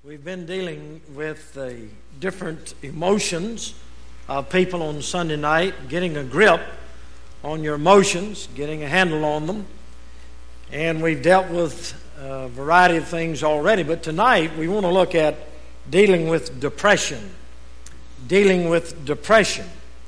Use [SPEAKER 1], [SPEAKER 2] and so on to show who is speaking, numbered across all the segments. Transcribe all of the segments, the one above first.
[SPEAKER 1] We've been dealing with the different emotions of people on Sunday night, getting a grip on your emotions, getting a handle on them. And we've dealt with a variety of things already, but tonight we want to look at dealing with depression. Dealing with depression.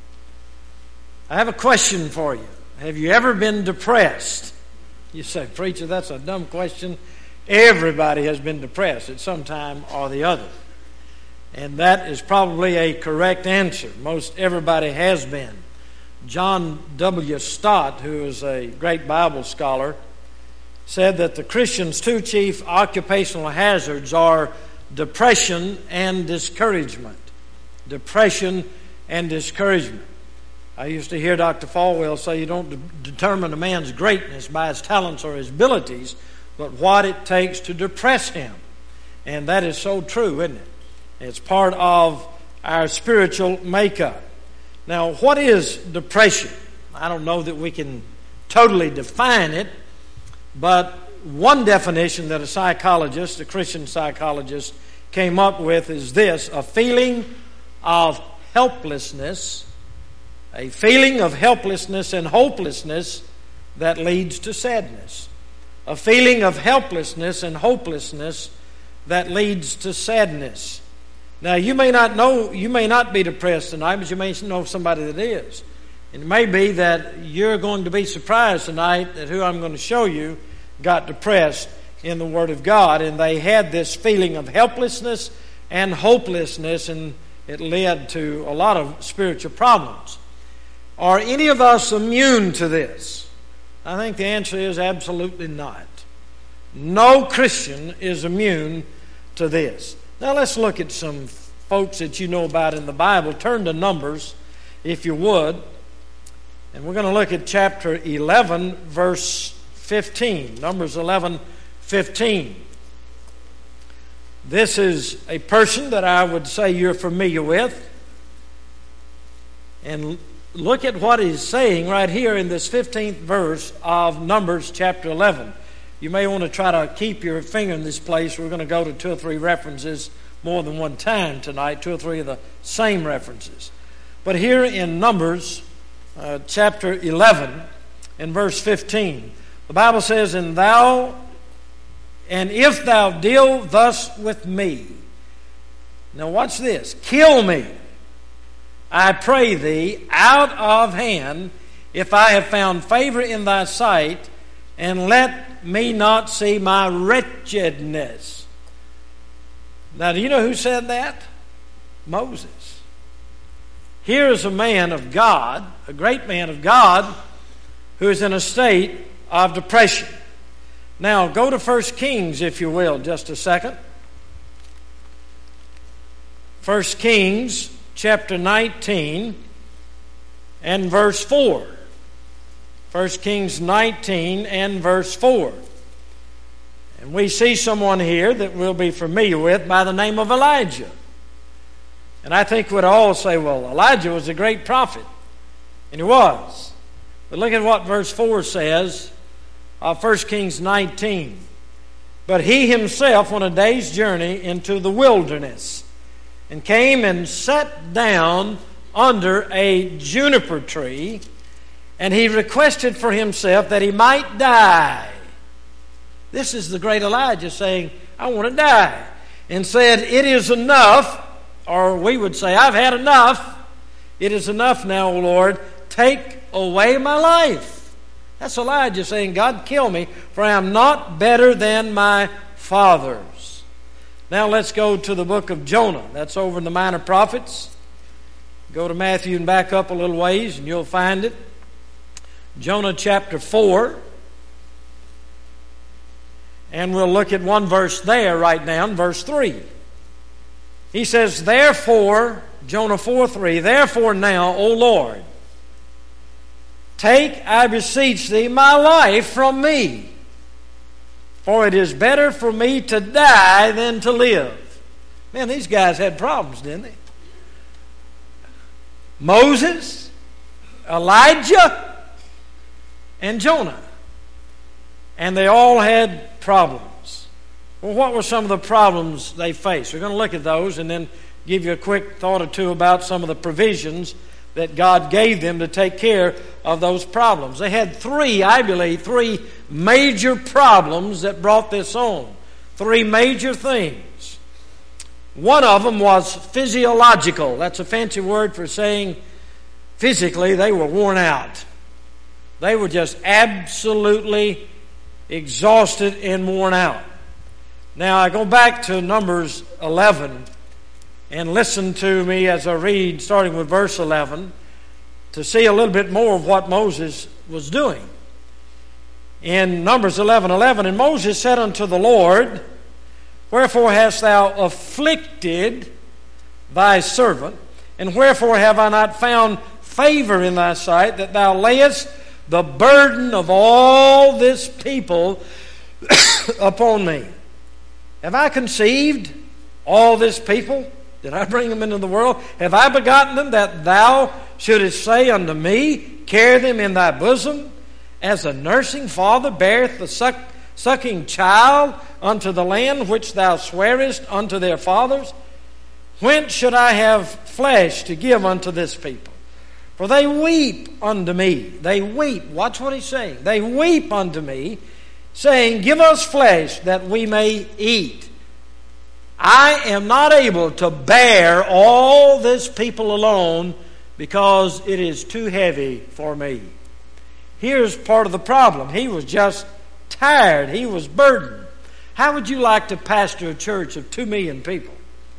[SPEAKER 1] I have a question for you. Have you ever been depressed? You say, preacher, that's a dumb question. Everybody has been depressed at some time or the other. And that is probably a correct answer. Most everybody has been. John W. Stott, who is a great Bible scholar, said that the Christian's two chief occupational hazards are depression and discouragement. Depression and discouragement. I used to hear Dr. Falwell say you don't determine a man's greatness by his talents or his abilities, but what it takes to depress him. And that is so true, isn't it? It's part of our spiritual makeup. Now, what is depression? I don't know that we can totally define it, but one definition that a Christian psychologist, came up with is this: a feeling of helplessness, a feeling of helplessness and hopelessness that leads to sadness. A feeling of helplessness and hopelessness that leads to sadness. Now, you may not be depressed tonight, but you may know somebody that is. It may be that you're going to be surprised tonight that who I'm going to show you got depressed in the Word of God, and they had this feeling of helplessness and hopelessness, and it led to a lot of spiritual problems. Are any of us immune to this? I think the answer is absolutely not. No Christian is immune to this. Now let's look at some folks that you know about in the Bible. Turn to Numbers, if you would. And we're going to look at chapter 11, verse 15. Numbers 11, 15. This is a person that I would say you're familiar with. And look at what he's saying right here in this 15th verse of Numbers chapter 11. You may want to try to keep your finger in this place. We're going to go to two or three references more than one time tonight, two or three of the same references. But here in Numbers chapter 11 and verse 15, the Bible says, And if thou deal thus with me. Now watch this. Kill me, I pray thee, out of hand, if I have found favor in thy sight, and let me not see my wretchedness. Now, do you know who said that? Moses. Here is a man of God, a great man of God, who is in a state of depression. Now, go to 1 Kings, if you will, just a second. 1 Kings chapter 19 and verse 4. 1 Kings 19 and verse 4. And we see someone here that we'll be familiar with by the name of Elijah. And I think we'd all say, well, Elijah was a great prophet. And he was. But look at what verse 4 says of 1 Kings 19. But he himself went a day's journey into the wilderness, and came and sat down under a juniper tree, and he requested for himself that he might die. This is the great Elijah saying, I want to die. And said, it is enough, or we would say, I've had enough. It is enough now, O Lord. Take away my life. That's Elijah saying, God, kill me, for I am not better than my fathers. Now let's go to the book of Jonah. That's over in the Minor Prophets. Go to Matthew and back up a little ways and you'll find it. Jonah chapter 4. And we'll look at one verse there right now, in verse 3. He says, Therefore, Jonah 4:3, Therefore now, O Lord, take, I beseech thee, my life from me. For it is better for me to die than to live. Man, these guys had problems, didn't they? Moses, Elijah, and Jonah. And they all had problems. Well, what were some of the problems they faced? We're going to look at those and then give you a quick thought or two about some of the provisions that God gave them to take care of those problems. They had I believe, three major problems that brought this on. Three major things. One of them was physiological. That's a fancy word for saying physically they were worn out. They were just absolutely exhausted and worn out. Now, I go back to Numbers 11 and listen to me as I read, starting with verse 11, to see a little bit more of what Moses was doing. In Numbers 11:11, and Moses said unto the Lord, Wherefore hast thou afflicted thy servant, and wherefore have I not found favor in thy sight, that thou layest the burden of all this people upon me? Have I conceived all this people? Did I bring them into the world? Have I begotten them, that thou shouldest say unto me, Carry them in thy bosom, as a nursing father beareth the sucking child unto the land which thou swarest unto their fathers? Whence should I have flesh to give unto this people? For they weep unto me. They weep. Watch what he's saying. They weep unto me, saying, Give us flesh that we may eat. I am not able to bear all this people alone, because it is too heavy for me. Here's part of the problem. He was just tired. He was burdened. How would you like to pastor a church of 2 million people?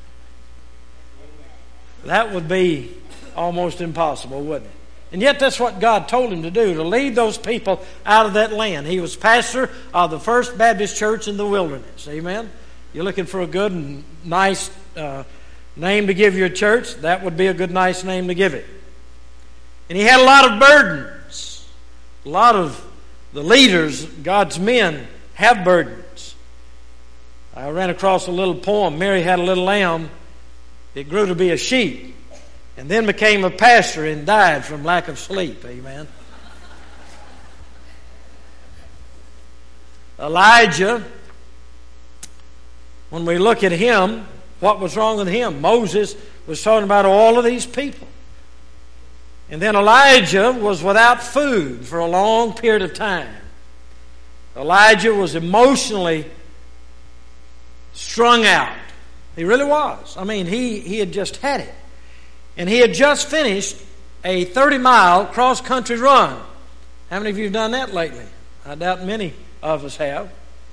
[SPEAKER 1] That would be almost impossible, wouldn't it? And yet that's what God told him to do, to lead those people out of that land. He was pastor of the First Baptist Church in the wilderness. Amen? You're looking for a good and nice name to give your church? That would be a good, nice name to give it. And he had a lot of burdens. A lot of the leaders, God's men, have burdens. I ran across a little poem. Mary had a little lamb. It grew to be a sheep, and then became a pastor and died from lack of sleep. Amen. Elijah, when we look at him, what was wrong with him? Moses was talking about all of these people. And then Elijah was without food for a long period of time. Elijah was emotionally strung out. He really was. I mean, he had just had it. And he had just finished a 30-mile cross-country run. How many of you have done that lately? I doubt many of us have.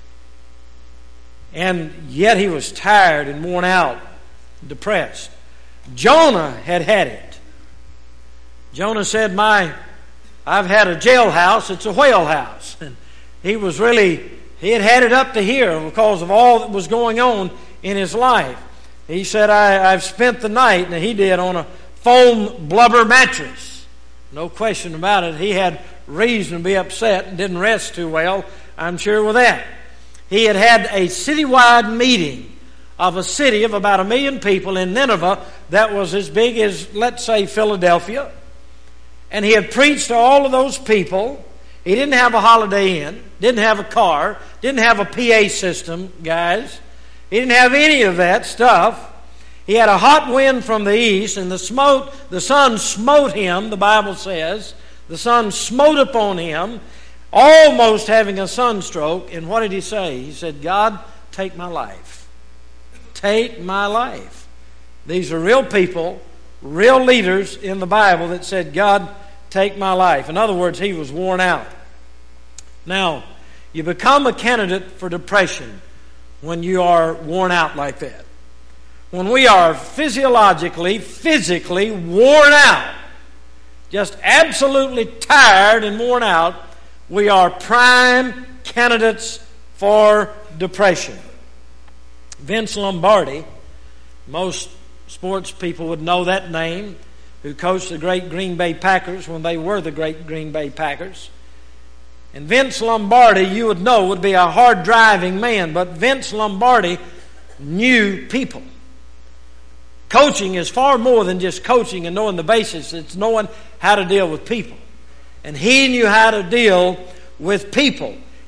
[SPEAKER 1] And yet he was tired and worn out, depressed. Jonah had it. Jonah said, I've had a jailhouse, it's a whale house. And he had it up to here because of all that was going on in his life. He said, I've spent the night, and he did, on a foam blubber mattress. No question about it. He had reason to be upset and didn't rest too well, I'm sure, with that. He had a citywide meeting of a city of about 1 million people in Nineveh that was as big as, let's say, Philadelphia. And he had preached to all of those people. He didn't have a Holiday Inn, didn't have a car, didn't have a PA system, guys. He didn't have any of that stuff. He had a hot wind from the east, and the sun smote him, the Bible says. The sun smote upon him, almost having a sunstroke. And what did he say? He said, God, take my life. Take my life. These are real people, real leaders in the Bible that said, God, take my life. In other words, he was worn out. Now, you become a candidate for depression when you are worn out like that. When we are physically worn out, just absolutely tired and worn out, we are prime candidates for depression. Vince Lombardi, most sports people would know that name, who coached the great Green Bay Packers when they were the great Green Bay Packers. And Vince Lombardi, you would know, would be a hard-driving man, but Vince Lombardi knew people. Coaching is far more than just coaching and knowing the basics. It's knowing how to deal with people. And he knew how to deal with people.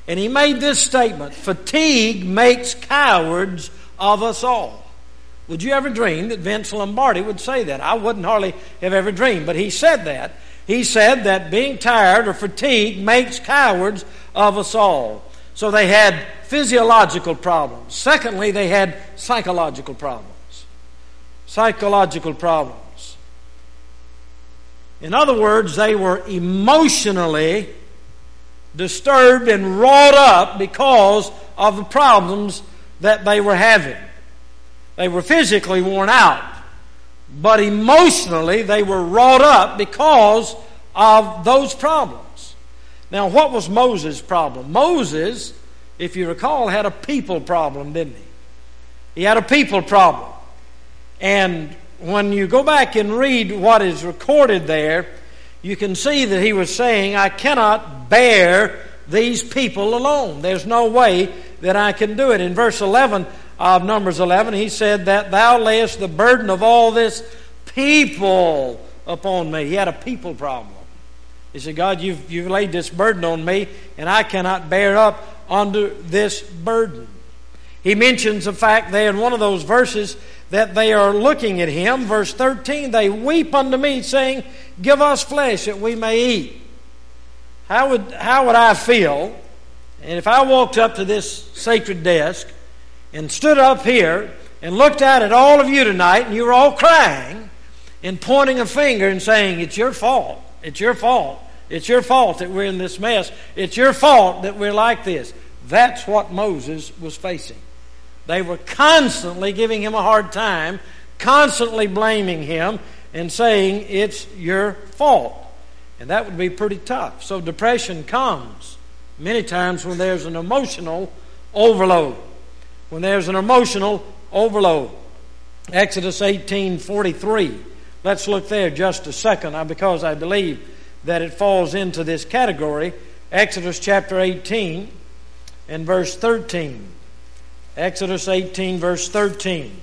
[SPEAKER 1] And he made this statement, "Fatigue makes cowards of us all." Would you ever dream that Vince Lombardi would say that? I wouldn't hardly have ever dreamed, but he said that. He said that being tired or fatigued makes cowards of us all. So they had physiological problems. Secondly, they had psychological problems. Psychological problems. In other words, they were emotionally disturbed and wrought up because of the problems that they were having. They were physically worn out, but emotionally they were wrought up because of those problems. Now, what was Moses' problem? Moses, if you recall, had a people problem, didn't he? He had a people problem. And when you go back and read what is recorded there, you can see that he was saying, "I cannot bear these people alone. There's no way that I can do it." In verse 11 of Numbers 11, he said that "thou layest the burden of all this people upon me." He had a people problem. He said, "God, you've laid this burden on me, and I cannot bear up under this burden." He mentions the fact there in one of those verses that they are looking at him. Verse 13, "They weep unto me, saying, Give us flesh that we may eat." How would I feel, and if I walked up to this sacred desk and stood up here and looked out at all of you tonight, and you were all crying and pointing a finger and saying, "It's your fault. It's your fault. It's your fault that we're in this mess. It's your fault that we're like this." That's what Moses was facing. They were constantly giving him a hard time, constantly blaming him and saying, "It's your fault." And that would be pretty tough. So depression comes many times when there's an emotional overload. When there's an emotional overload. Exodus 18:43. Let's look there just a second, because I believe that it falls into this category. Exodus chapter 18 and verse 13. Exodus 18 verse 13.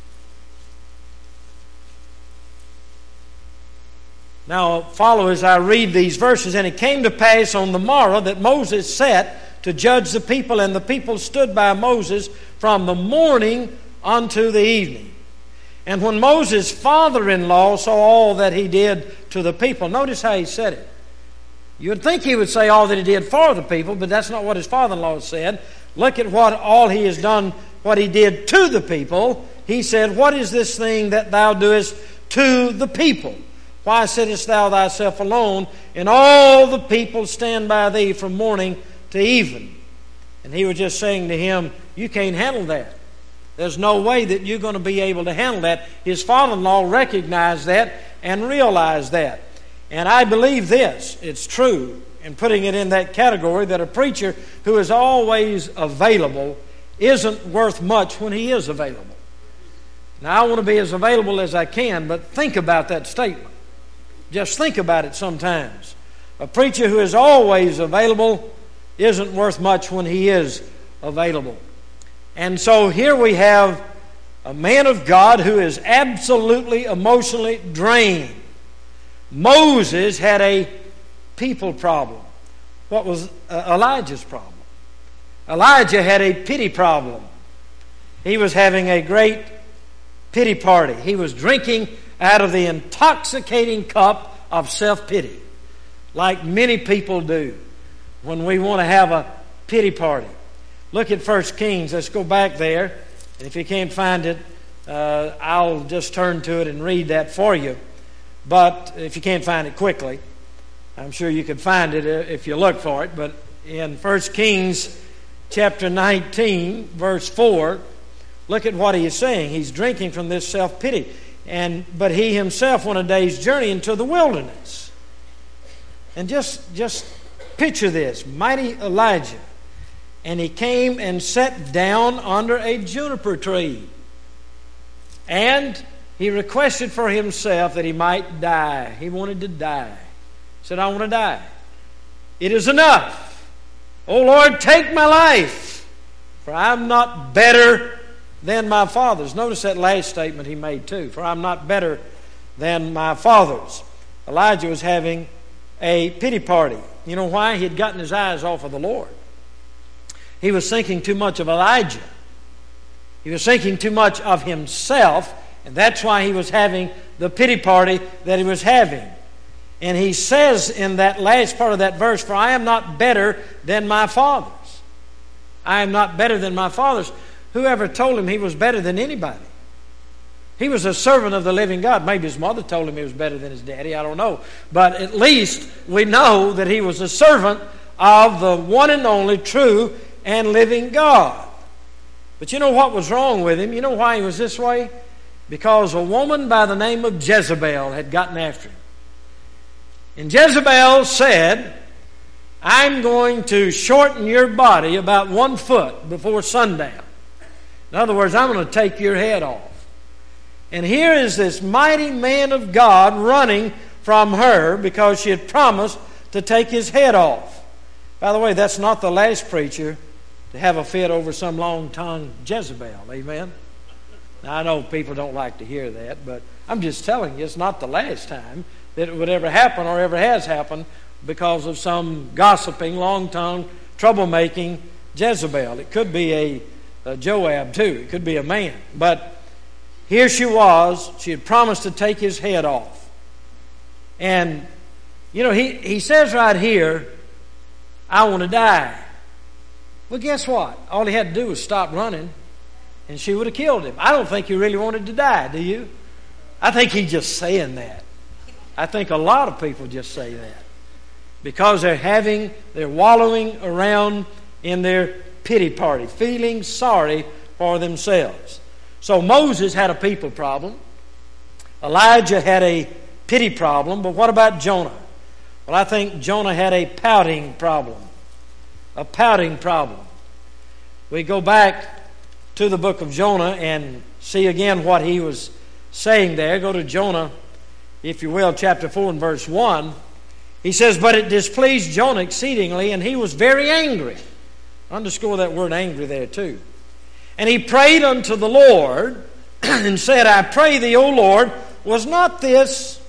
[SPEAKER 1] Now follow as I read these verses. "And it came to pass on the morrow that Moses sat to judge the people, and the people stood by Moses from the morning unto the evening. And when Moses' father-in-law saw all that he did to the people," notice how he said it. You would think he would say all that he did for the people, but that's not what his father-in-law said. Look at what all he has done, what he did to the people. He said, "What is this thing that thou doest to the people? Why sittest thou thyself alone, and all the people stand by thee from morning to even?" And he was just saying to him, "You can't handle that. There's no way that you're going to be able to handle that." His father-in-law recognized that and realized that. And I believe this, it's true, in putting it in that category, that a preacher who is always available isn't worth much when he is available. Now, I want to be as available as I can, but think about that statement. Just think about it sometimes. A preacher who is always available isn't worth much when he is available. And so here we have a man of God who is absolutely emotionally drained. Moses had a people problem. What was Elijah's problem? Elijah had a pity problem. He was having a great pity party. He was drinking out of the intoxicating cup of self-pity, like many people do when we want to have a pity party. Look at 1 Kings. Let's go back there. And if you can't find it, I'll just turn to it and read that for you. But if you can't find it quickly, I'm sure you can find it if you look for it. But in 1 Kings chapter 19, verse 4, look at what he is saying. He's drinking from this self-pity. But he himself went a day's journey into the wilderness. And just picture this, mighty Elijah. And he came and sat down under a juniper tree. And he requested for himself that he might die. He wanted to die. He said, "I want to die. It is enough. O Lord, take my life, for I'm not better than my fathers." Notice that last statement he made too. "For I'm not better than my fathers." Elijah was having a pity party. You know why? He had gotten his eyes off of the Lord. He was thinking too much of Elijah. He was thinking too much of himself, and that's why he was having the pity party that he was having. And he says in that last part of that verse, "For I am not better than my fathers." I am not better than my fathers. Whoever told him he was better than anybody? He was a servant of the living God. Maybe his mother told him he was better than his daddy. I don't know. But at least we know that he was a servant of the one and only true and living God. But you know what was wrong with him? You know why he was this way? Because a woman by the name of Jezebel had gotten after him. And Jezebel said, "I'm going to shorten your body about 1 foot before sundown. In other words, I'm going to take your head off." And here is this mighty man of God running from her because she had promised to take his head off. By the way, that's not the last preacher to have a fit over some long-tongued Jezebel. Amen? Now, I know people don't like to hear that, but I'm just telling you, it's not the last time that it would ever happen or ever has happened because of some gossiping, long-tongued, troublemaking Jezebel. It could be a Joab too. It could be a man. But here she was. She had promised to take his head off. And, you know, he says right here, "I want to die." Well, guess what? All he had to do was stop running, and she would have killed him. I don't think he really wanted to die, do you? I think he's just saying that. I think a lot of people just say that because they're wallowing around in their pity party, feeling sorry for themselves. So Moses had a people problem. Elijah had a pity problem. But what about Jonah? Well, I think Jonah had a pouting problem. A pouting problem. We go back to the book of Jonah and see again what he was saying there. Go to Jonah, if you will, chapter 4 and verse 1. He says, "But it displeased Jonah exceedingly, and he was very angry." Underscore that word angry there too. "And he prayed unto the Lord and said, I pray thee, O Lord, was not this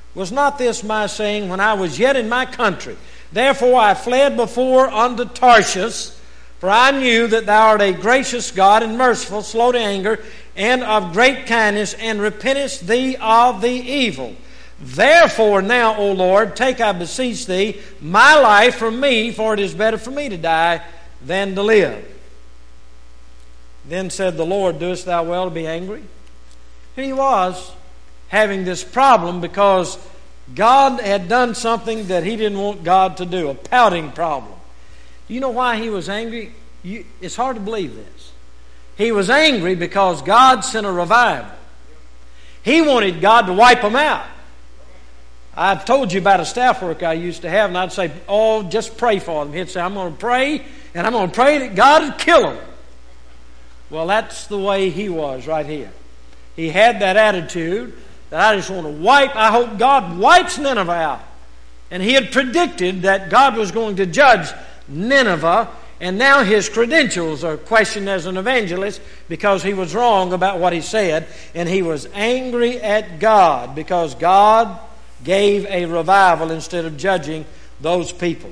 [SPEAKER 1] my saying when I was yet in my country? Therefore I fled before unto Tarshish, for I knew that thou art a gracious God and merciful, slow to anger, and of great kindness, and repentest thee of the evil. Therefore now, O Lord, take, I beseech thee, my life from me, for it is better for me to die than to live. Then said the Lord, Doest thou well to be angry?" Here he was having this problem because God had done something that he didn't want God to do, a pouting problem. Do you know why he was angry? It's hard to believe this. He was angry because God sent a revival. He wanted God to wipe them out. I've told you about a staff worker I used to have, and I'd say, "Oh, just pray for them." He'd say, "I'm going to pray, and I'm going to pray that God would kill them." Well, that's the way he was right here. He had that attitude that I just want to I hope God wipes Nineveh out. And he had predicted that God was going to judge Nineveh, and now his credentials are questioned as an evangelist because he was wrong about what he said, and he was angry at God because God gave a revival instead of judging those people.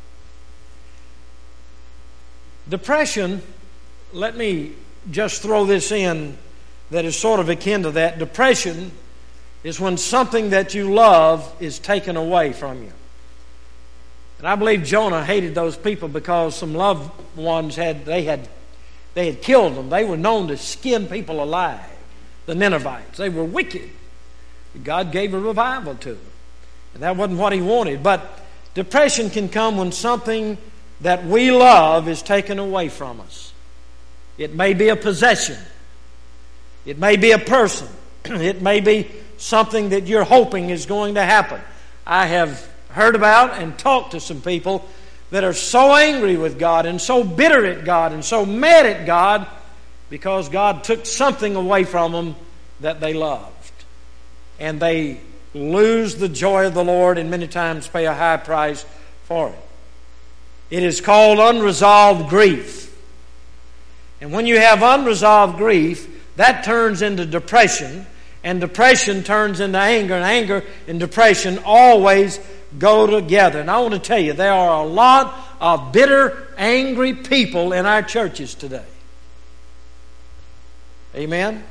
[SPEAKER 1] Depression, let me just throw this in that is sort of akin to that. Depression is when something that you love is taken away from you. And I believe Jonah hated those people because some loved ones had killed them. They were known to skin people alive, the Ninevites. They were wicked. God gave a revival to them. And that wasn't what he wanted. But depression can come when something that we love is taken away from us. It may be a possession. It may be a person. It may be something that you're hoping is going to happen. I have heard about and talked to some people that are so angry with God and so bitter at God and so mad at God because God took something away from them that they loved. And they lose the joy of the Lord and many times pay a high price for it. It is called unresolved grief. And when you have unresolved grief, that turns into depression, and depression turns into anger, and anger and depression always go together. And I want to tell you, there are a lot of bitter, angry people in our churches today. Amen?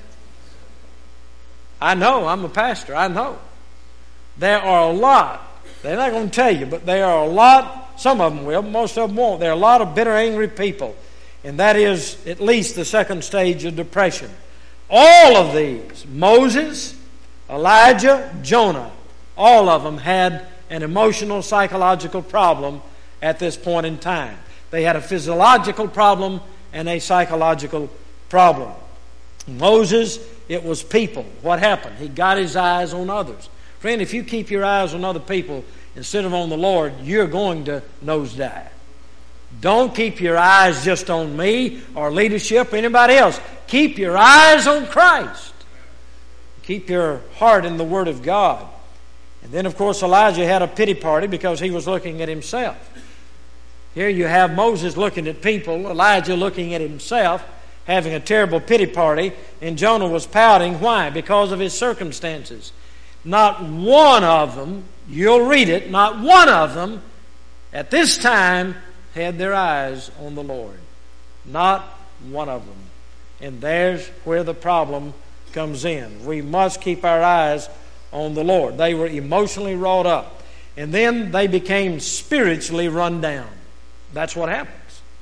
[SPEAKER 1] I know. I'm a pastor. I know. There are a lot. They're not going to tell you, but there are a lot. Some of them will. Most of them won't. There are a lot of bitter, angry people. And that is at least the second stage of depression. All of these, Moses, Elijah, Jonah, all of them had an emotional, psychological problem at this point in time. They had a physiological problem and a psychological problem. Moses, it was people. What happened? He got his eyes on others. Friend, if you keep your eyes on other people instead of on the Lord, you're going to nosedive. Don't keep your eyes just on me or leadership or anybody else. Keep your eyes on Christ. Keep your heart in the Word of God. And then, of course, Elijah had a pity party because he was looking at himself. Here you have Moses looking at people, Elijah looking at himself, having a terrible pity party, and Jonah was pouting. Why? Because of his circumstances. Not one of them, you'll read it, not one of them at this time had their eyes on the Lord. Not one of them. And there's where the problem comes in. We must keep our eyes on the Lord. They were emotionally wrought up. And then they became spiritually run down. That's what happens.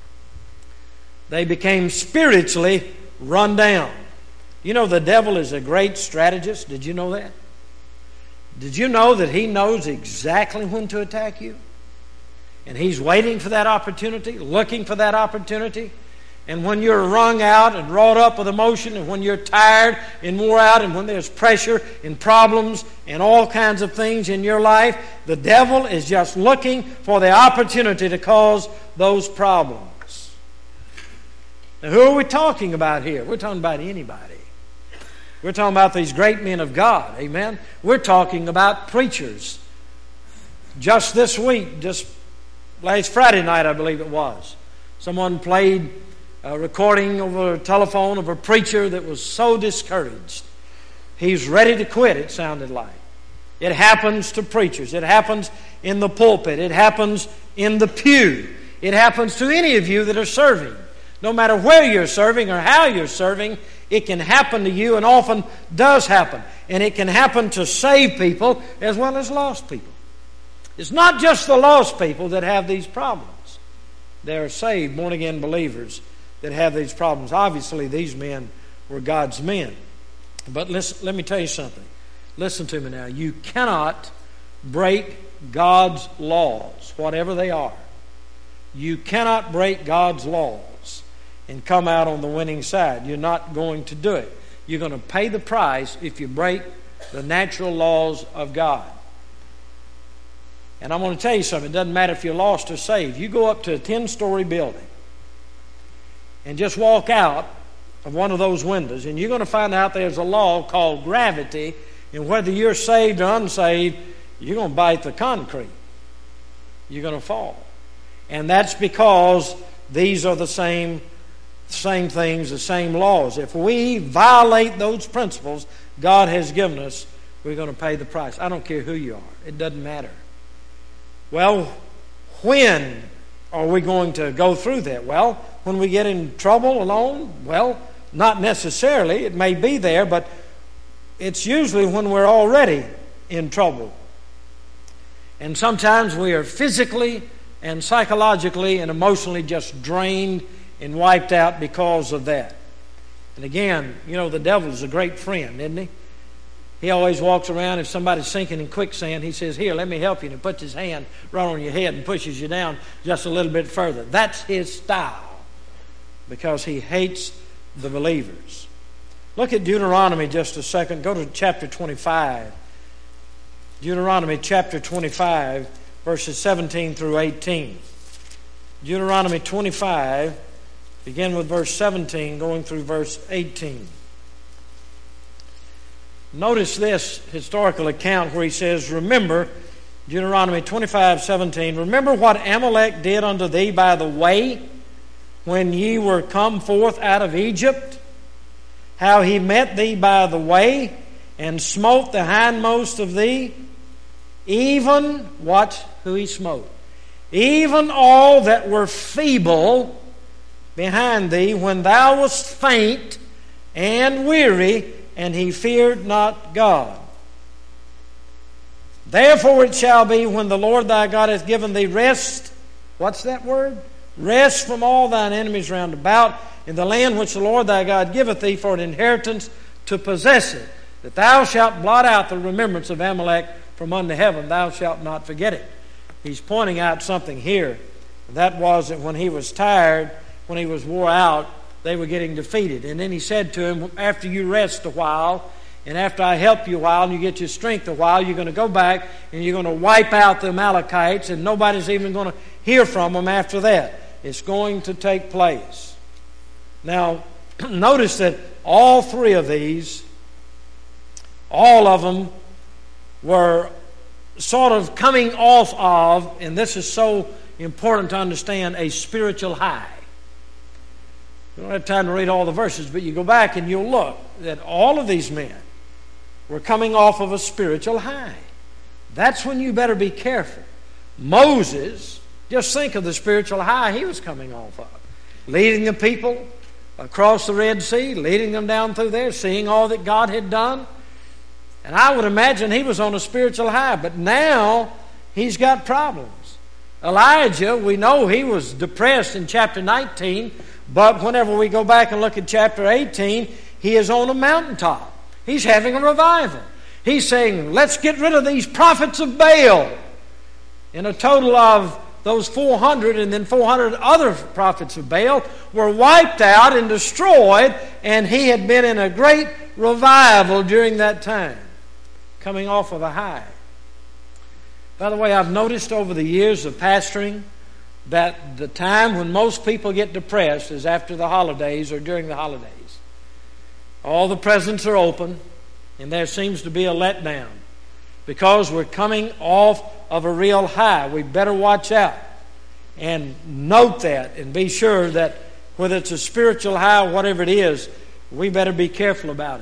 [SPEAKER 1] They became spiritually run down. You know, the devil is a great strategist. Did you know that? Did you know that he knows exactly when to attack you? And he's waiting for that opportunity, looking for that opportunity. And when you're wrung out and wrought up with emotion, and when you're tired and wore out, and when there's pressure and problems and all kinds of things in your life, the devil is just looking for the opportunity to cause those problems. Now, who are we talking about here? We're talking about anybody. We're talking about these great men of God. Amen? We're talking about preachers. Just this week, just last Friday night, I believe it was, someone played a recording over a telephone of a preacher that was so discouraged. He's ready to quit, it sounded like. It happens to preachers. It happens in the pulpit. It happens in the pew. It happens to any of you that are serving. No matter where you're serving or how you're serving, it can happen to you, and often does happen. And it can happen to saved people as well as lost people. It's not just the lost people that have these problems. There are saved, born-again believers that have these problems. Obviously, these men were God's men. But listen, let me tell you something. Listen to me now. You cannot break God's laws, whatever they are. You cannot break God's laws and come out on the winning side. You're not going to do it. You're going to pay the price if you break the natural laws of God. And I'm going to tell you something. It doesn't matter if you're lost or saved. You go up to a 10-story building and just walk out of one of those windows, and you're going to find out there's a law called gravity, and whether you're saved or unsaved, you're going to bite the concrete. You're going to fall. And that's because these are the same things, the same laws. If we violate those principles God has given us, we're going to pay the price. I don't care who you are. It doesn't matter. Well, when are we going to go through that? Well, when we get in trouble alone? Well, not necessarily. It may be there, but it's usually when we're already in trouble. And sometimes we are physically and psychologically and emotionally just drained and wiped out because of that. And again, you know, the devil is a great friend, isn't he? He always walks around, if somebody's sinking in quicksand, he says, "Here, let me help you," and he puts his hand right on your head and pushes you down just a little bit further. That's his style, because he hates the believers. Look at Deuteronomy just a second. Go to chapter 25. Deuteronomy chapter 25, verses 17 through 18. Deuteronomy 25, begin with verse 17, going through verse 18. Notice this historical account where he says, remember, Deuteronomy 25:17, remember what Amalek did unto thee by the way when ye were come forth out of Egypt, how he met thee by the way and smote the hindmost of thee, even, watch who he smote, even all that were feeble behind thee, when thou wast faint and weary, and he feared not God. Therefore it shall be, when the Lord thy God hath given thee rest," what's that word? "Rest from all thine enemies round about, in the land which the Lord thy God giveth thee for an inheritance to possess it, that thou shalt blot out the remembrance of Amalek from under heaven, thou shalt not forget it." He's pointing out something here. That was that when he was tired, when he was wore out, they were getting defeated. And then he said to him, after you rest a while, and after I help you a while and you get your strength a while, you're going to go back and you're going to wipe out the Amalekites, and nobody's even going to hear from them after that. It's going to take place. Now, notice that all three of these, all of them were sort of coming off of, and this is so important to understand, a spiritual high. We don't have time to read all the verses, but you go back and you'll look that all of these men were coming off of a spiritual high. That's when you better be careful. Moses, just think of the spiritual high he was coming off of. Leading the people across the Red Sea, leading them down through there, seeing all that God had done. And I would imagine he was on a spiritual high. But now he's got problems. Elijah, we know he was depressed in chapter 19. But whenever we go back and look at chapter 18, he is on a mountaintop. He's having a revival. He's saying, let's get rid of these prophets of Baal. In a total of those 400 and then 400 other prophets of Baal were wiped out and destroyed, and he had been in a great revival during that time, coming off of a high. By the way, I've noticed over the years of pastoring that the time when most people get depressed is after the holidays or during the holidays. All the presents are open, and there seems to be a letdown because we're coming off of a real high. We better watch out and note that and be sure that whether it's a spiritual high or whatever it is, we better be careful about it.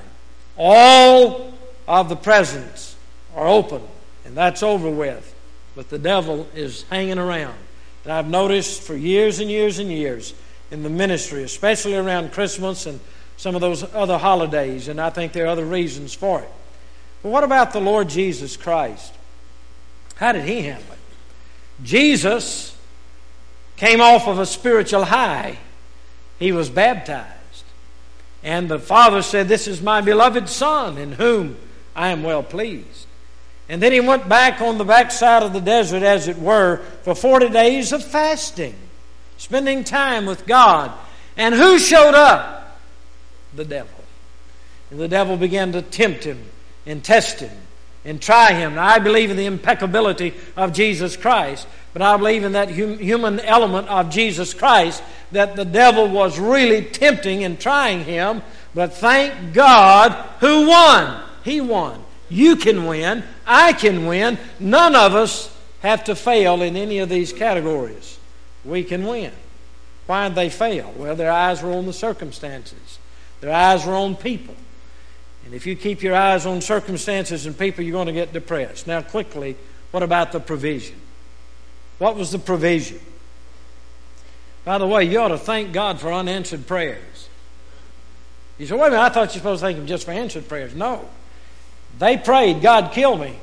[SPEAKER 1] All of the presents are open, and that's over with, but the devil is hanging around. And I've noticed for years and years and years in the ministry, especially around Christmas and some of those other holidays, and I think there are other reasons for it. But what about the Lord Jesus Christ? How did he handle it? Jesus came off of a spiritual high. He was baptized. And the Father said, "This is my beloved Son, in whom I am well pleased." And then he went back on the backside of the desert, as it were, for 40 days of fasting, spending time with God. And who showed up? The devil. And the devil began to tempt him and test him and try him. Now, I believe in the impeccability of Jesus Christ, but I believe in that human element of Jesus Christ, that the devil was really tempting and trying him. But thank God, who won? He won. You can win. I can win. None of us have to fail in any of these categories. We can win. Why did they fail? Well, their eyes were on the circumstances. Their eyes were on people. And if you keep your eyes on circumstances and people, you're going to get depressed. Now, quickly, what about the provision? What was the provision? By the way, you ought to thank God for unanswered prayers. You say, wait a minute, I thought you were supposed to thank Him just for answered prayers. No. They prayed, God, kill me.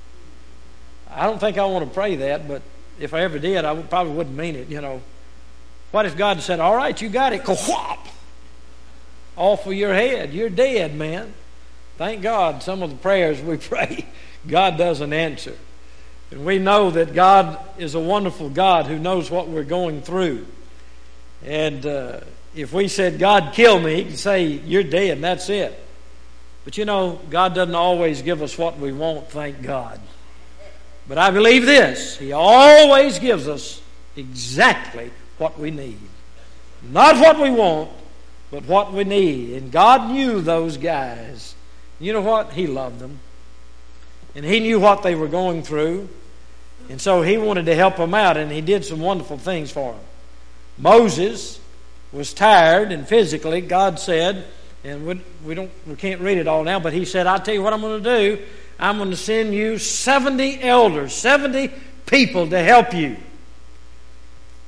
[SPEAKER 1] I don't think I want to pray that, but if I ever did, I probably wouldn't mean it, you know. What if God said, all right, you got it, ka-whop, off of your head. You're dead, man. Thank God some of the prayers we pray, God doesn't answer. And we know that God is a wonderful God who knows what we're going through. And if we said, God, kill me, He can say, you're dead, and that's it. But you know, God doesn't always give us what we want, thank God. But I believe this, He always gives us exactly what we need. Not what we want, but what we need. And God knew those guys. You know what? He loved them. And He knew what they were going through. And so He wanted to help them out, and He did some wonderful things for them. Moses was tired, and physically, God said, and we can't read it all now, but He said, I'll tell you what I'm going to do. I'm going to send you 70 elders, 70 people to help you.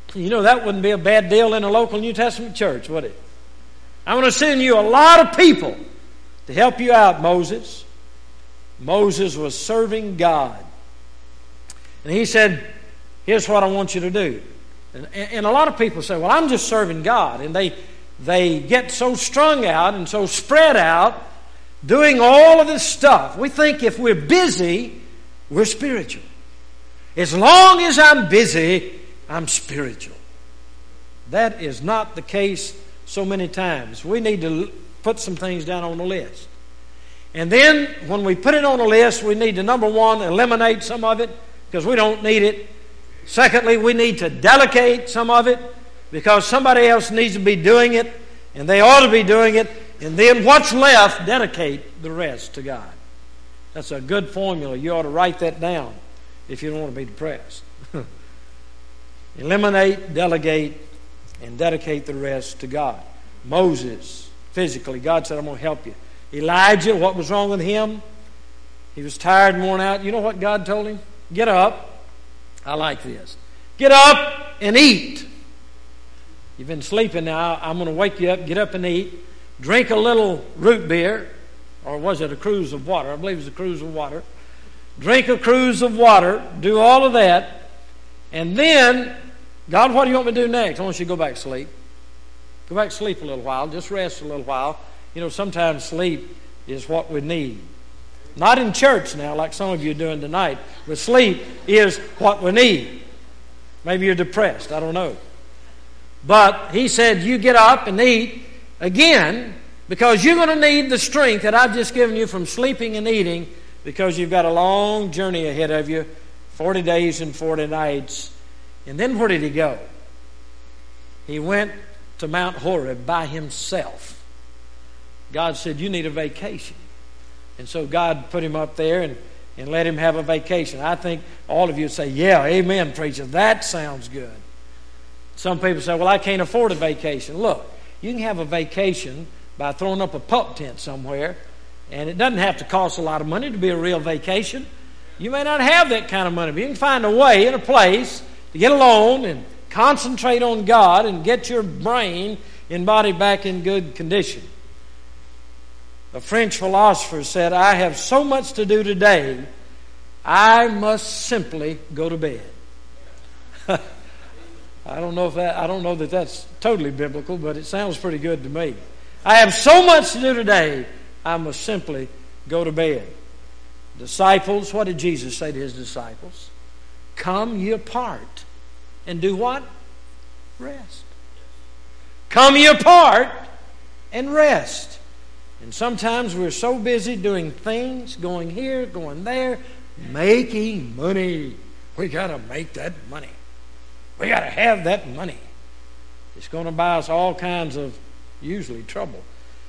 [SPEAKER 1] You know, that wouldn't be a bad deal in a local New Testament church, would it? I'm going to send you a lot of people to help you out, Moses. Moses was serving God. And he said, here's what I want you to do. And a lot of people say, well, I'm just serving God. And they get so strung out and so spread out doing all of this stuff. We think if we're busy, we're spiritual. As long as I'm busy, I'm spiritual. That is not the case so many times. We need to put some things down on the list. And then when we put it on the list, we need to, number one, eliminate some of it because we don't need it. Secondly, we need to delegate some of it because somebody else needs to be doing it and they ought to be doing it. And then what's left, dedicate the rest to God. That's a good formula. You ought to write that down if you don't want to be depressed. Eliminate, delegate, and dedicate the rest to God. Moses, physically, God said, I'm going to help you. Elijah, what was wrong with him? He was tired and worn out. You know what God told him? Get up. I like this. Get up and eat. You've been sleeping now. I'm going to wake you up. Get up and eat. Drink a little root beer. Or was it a cruise of water? I believe it was a cruise of water. Drink a cruise of water. Do all of that. And then, God, what do you want me to do next? I want you to go back to sleep. Go back to sleep a little while. Just rest a little while. You know, sometimes sleep is what we need. Not in church now, like some of you are doing tonight, but sleep is what we need. Maybe you're depressed. I don't know. But he said, you get up and eat again because you're going to need the strength that I've just given you from sleeping and eating because you've got a long journey ahead of you, 40 days and 40 nights. And then where did he go? He went to Mount Horeb by himself. God said, you need a vacation. And so God put him up there and let him have a vacation. I think all of you say, yeah, amen, preacher. That sounds good. Some people say, well, I can't afford a vacation. Look, you can have a vacation by throwing up a pup tent somewhere, and it doesn't have to cost a lot of money to be a real vacation. You may not have that kind of money, but you can find a way and a place to get alone and concentrate on God and get your brain and body back in good condition. A French philosopher said, I have so much to do today, I must simply go to bed. I don't know that that's totally biblical, but it sounds pretty good to me. I have so much to do today, I must simply go to bed. Disciples, what did Jesus say to his disciples? Come ye apart and do what? Rest. Come ye apart and rest. And sometimes we're so busy doing things, going here, going there, making money. We got to make that money. We got to have that money. It's going to buy us all kinds of, usually, trouble.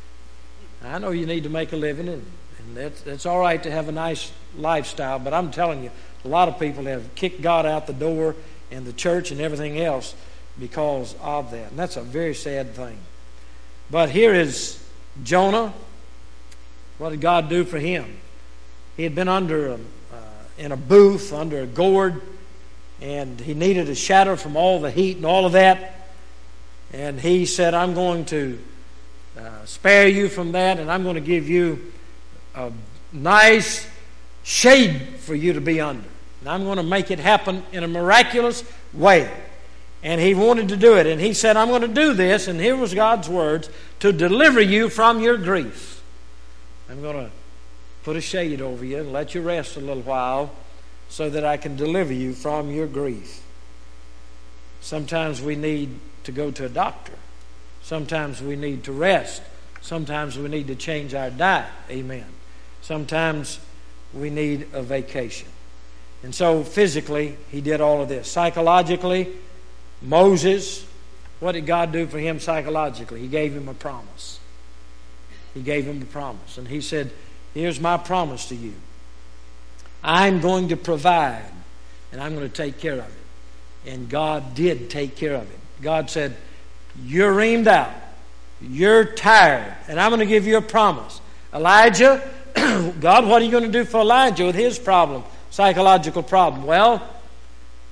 [SPEAKER 1] I know you need to make a living, and that's all right to have a nice lifestyle, but I'm telling you, a lot of people have kicked God out the door and the church and everything else because of that. And that's a very sad thing. But here is Jonah. What did God do for him? He had been in a booth under a gourd, and he needed a shadow from all the heat and all of that. And he said, I'm going to spare you from that, and I'm going to give you a nice shade for you to be under. And I'm going to make it happen in a miraculous way. And he wanted to do it. And he said, I'm going to do this, and here was God's words, to deliver you from your grief. I'm going to put a shade over you and let you rest a little while so that I can deliver you from your grief. Sometimes we need to go to a doctor. Sometimes we need to rest. Sometimes we need to change our diet. Amen. Sometimes we need a vacation. And so physically, he did all of this. Psychologically, Moses, what did God do for him psychologically? He gave him a promise. He gave him a promise. And he said, here's my promise to you. I'm going to provide, and I'm going to take care of it. And God did take care of it. God said, you're reamed out. You're tired. And I'm going to give you a promise. Elijah, God, what are you going to do for Elijah with his problem, psychological problem? Well,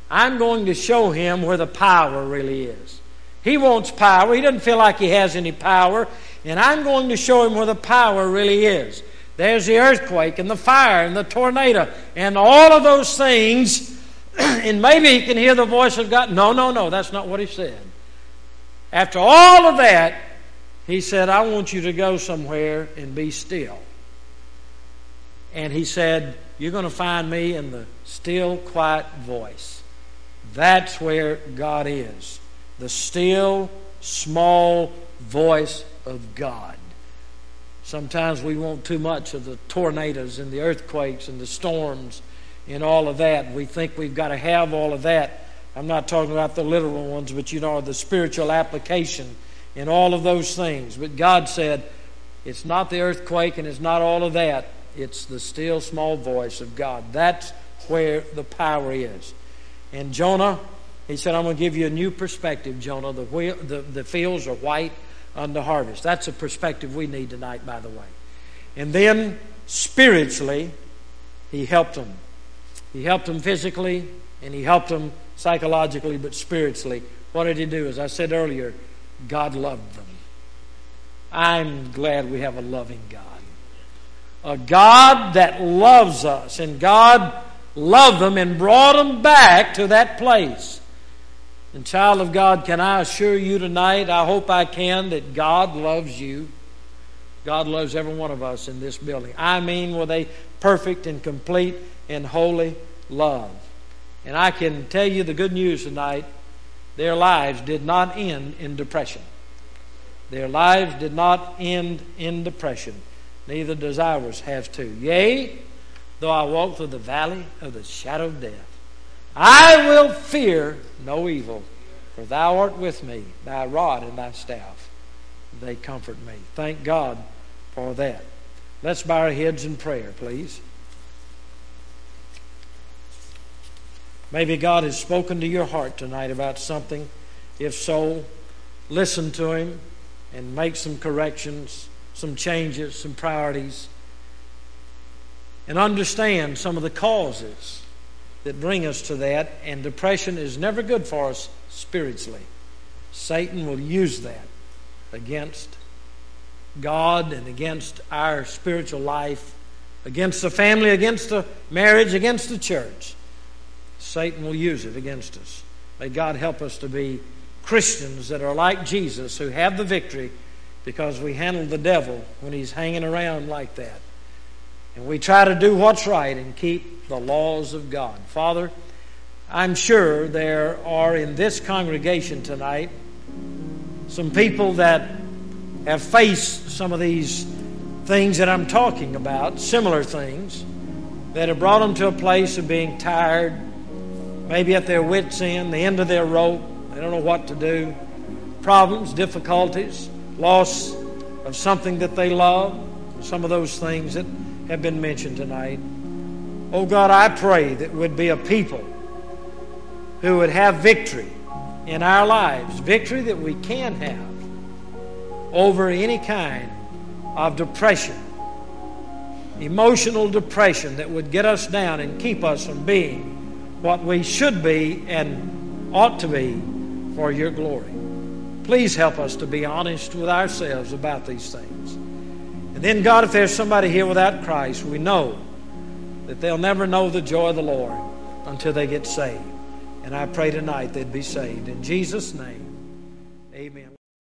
[SPEAKER 1] I'm going to show him where the power really is. He wants power. He doesn't feel like he has any power. And I'm going to show him where the power really is. There's the earthquake and the fire and the tornado and all of those things. And maybe he can hear the voice of God. No, that's not what he said. After all of that, he said, I want you to go somewhere and be still. And he said, you're going to find me in the still, quiet voice. That's where God is. The still, small voice of God. Sometimes we want too much of the tornadoes and the earthquakes and the storms and all of that. We think we've got to have all of that. I'm not talking about the literal ones, but the spiritual application and all of those things. But God said, it's not the earthquake and it's not all of that. It's the still small voice of God. That's where the power is. And Jonah, he said, I'm going to give you a new perspective, Jonah. The fields are white unto harvest. That's a perspective we need tonight, by the way. And then spiritually, he helped them. He helped them physically and he helped them psychologically, but spiritually. What did he do? As I said earlier, God loved them. I'm glad we have a loving God. A God that loves us. And God loved them and brought them back to that place. And child of God, can I assure you tonight, I hope I can, that God loves you. God loves every one of us in this building. I mean with a perfect and complete and holy love. And I can tell you the good news tonight, their lives did not end in depression. Their lives did not end in depression. Neither does ours have to. Yea, though I walk through the valley of the shadow of death, I will fear no evil, for thou art with me, thy rod and thy staff, they comfort me. Thank God for that. Let's bow our heads in prayer, please. Maybe God has spoken to your heart tonight about something. If so, listen to Him and make some corrections, some changes, some priorities, and understand some of the causes that bring us to that. And depression is never good for us spiritually. Satan will use that against God and against our spiritual life, against the family, against the marriage, against the church. Satan will use it against us. May God help us to be Christians that are like Jesus, who have the victory because we handle the devil when he's hanging around like that. And we try to do what's right and keep the laws of God. Father, I'm sure there are in this congregation tonight some people that have faced some of these things that I'm talking about, similar things, that have brought them to a place of being tired, maybe at their wits' end, the end of their rope. They don't know what to do. Problems, difficulties, loss of something that they love, some of those things that have been mentioned tonight. Oh God, I pray that we'd be a people who would have victory in our lives, victory that we can have over any kind of depression, emotional depression that would get us down and keep us from being what we should be and ought to be for your glory. Please help us to be honest with ourselves about these things. And then, God, if there's somebody here without Christ, we know that they'll never know the joy of the Lord until they get saved. And I pray tonight they'd be saved. In Jesus' name.